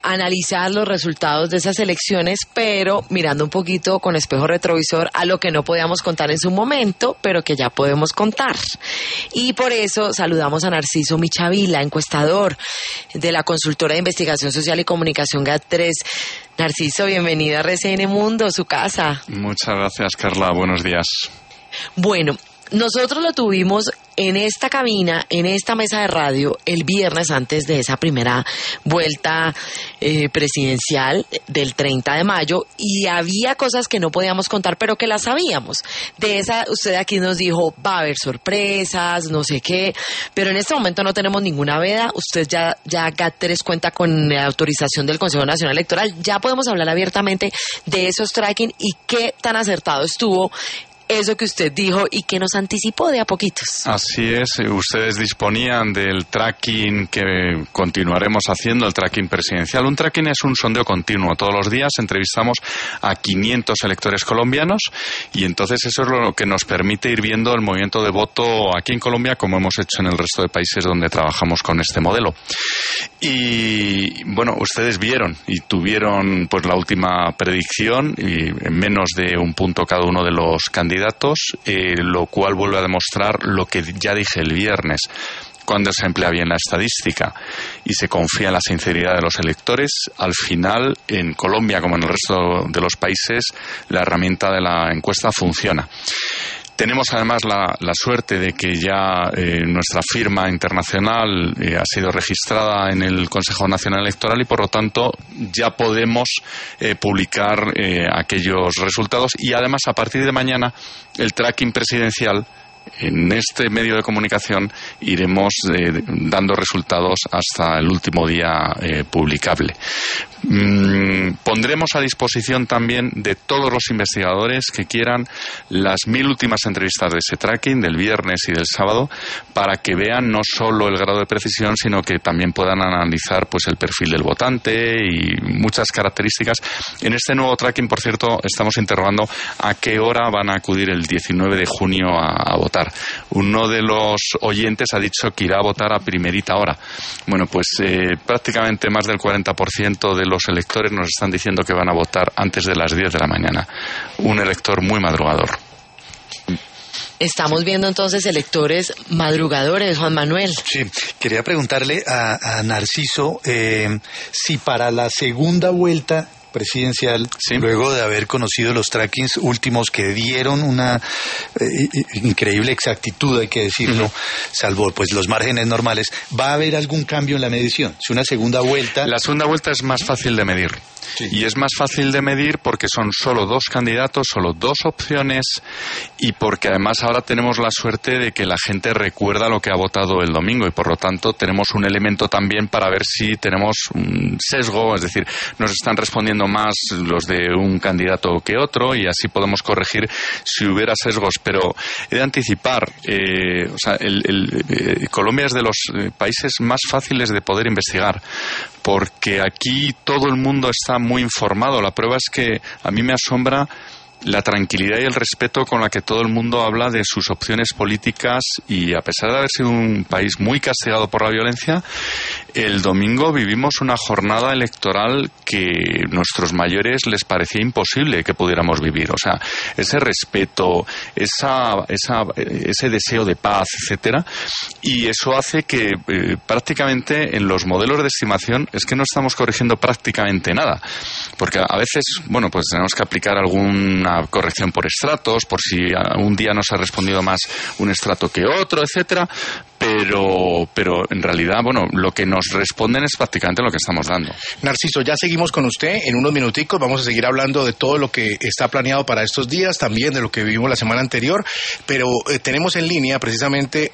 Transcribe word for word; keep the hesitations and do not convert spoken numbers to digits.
analizar los resultados de esas elecciones, pero mirando un poquito con espejo retrovisor a lo que no podíamos contar en su momento, pero que ya podemos contar. Y por eso saludamos a Narciso Michavila, encuestador de la consultora de investigación social y comunicación GAT tres. Narciso, bienvenido a R C N Mundo, su casa. Muchas gracias, Carla. Buenos días. Bueno, nosotros lo tuvimos en esta cabina, en esta mesa de radio, el viernes antes de esa primera vuelta eh, presidencial del treinta de mayo, y había cosas que no podíamos contar, pero que las sabíamos. De esa, usted aquí nos dijo, va a haber sorpresas, no sé qué, pero en este momento no tenemos ninguna veda. Usted ya, ya GAT tres cuenta con la autorización del Consejo Nacional Electoral. Ya podemos hablar abiertamente de esos tracking y qué tan acertado estuvo eso que usted dijo y que nos anticipó de a poquitos. Así es, ustedes disponían del tracking que continuaremos haciendo, el tracking presidencial. Un tracking es un sondeo continuo. Todos los días entrevistamos a quinientos electores colombianos y entonces eso es lo que nos permite ir viendo el movimiento de voto aquí en Colombia, como hemos hecho en el resto de países donde trabajamos con este modelo. Y bueno, ustedes vieron y tuvieron pues la última predicción, y en menos de un punto cada uno de los candidatos, eh, lo cual vuelve a demostrar lo que ya dije el viernes. Cuando se emplea bien la estadística y se confía en la sinceridad de los electores, al final, en Colombia como en el resto de los países, la herramienta de la encuesta funciona. Tenemos además la, la suerte de que ya eh, nuestra firma internacional eh, ha sido registrada en el Consejo Nacional Electoral y por lo tanto ya podemos eh, publicar eh, aquellos resultados, y además a partir de mañana el tracking presidencial en este medio de comunicación iremos eh, dando resultados hasta el último día eh, publicable. Mm, pondremos a disposición también de todos los investigadores que quieran las mil últimas entrevistas de ese tracking del viernes y del sábado, para que vean no solo el grado de precisión, sino que también puedan analizar pues el perfil del votante y muchas características. En este nuevo tracking, por cierto, estamos interrogando a qué hora van a acudir el diecinueve de junio a, a votar. Uno de los oyentes ha dicho que irá a votar a primerita hora. Bueno, pues eh, prácticamente más del cuarenta por ciento de los electores nos están diciendo que van a votar antes de las diez de la mañana. Un elector muy madrugador. Estamos viendo entonces electores madrugadores, Juan Manuel. Sí, quería preguntarle a, a Narciso eh, si para la segunda vuelta presidencial, sí, luego de haber conocido los trackings últimos que dieron una eh, increíble exactitud, hay que decirlo, uh-huh, salvo pues los márgenes normales, ¿va a haber algún cambio en la medición? Si una segunda vuelta... La segunda vuelta es más fácil de medir. Sí. Y es más fácil de medir porque son solo dos candidatos, solo dos opciones, y porque además ahora tenemos la suerte de que la gente recuerda lo que ha votado el domingo, y por lo tanto tenemos un elemento también para ver si tenemos un sesgo, es decir, nos están respondiendo más los de un candidato que otro, y así podemos corregir si hubiera sesgos. Pero he de anticipar, eh, o sea, el, el, eh, Colombia es de los países más fáciles de poder investigar, porque aquí todo el mundo está muy informado. La prueba es que a mí me asombra la tranquilidad y el respeto con la que todo el mundo habla de sus opciones políticas, y a pesar de haber sido un país muy castigado por la violencia, el domingo vivimos una jornada electoral que nuestros mayores les parecía imposible que pudiéramos vivir. O sea, ese respeto, esa, esa, ese deseo de paz, etcétera, y eso hace que eh, prácticamente en los modelos de estimación es que no estamos corrigiendo prácticamente nada, porque a veces, bueno, pues tenemos que aplicar alguna corrección por estratos, por si un día nos ha respondido más un estrato que otro, etcétera, pero pero en realidad, bueno, lo que nos responden es prácticamente lo que estamos dando. Narciso, ya seguimos con usted en unos minuticos, vamos a seguir hablando de todo lo que está planeado para estos días, también de lo que vivimos la semana anterior, pero eh, tenemos en línea precisamente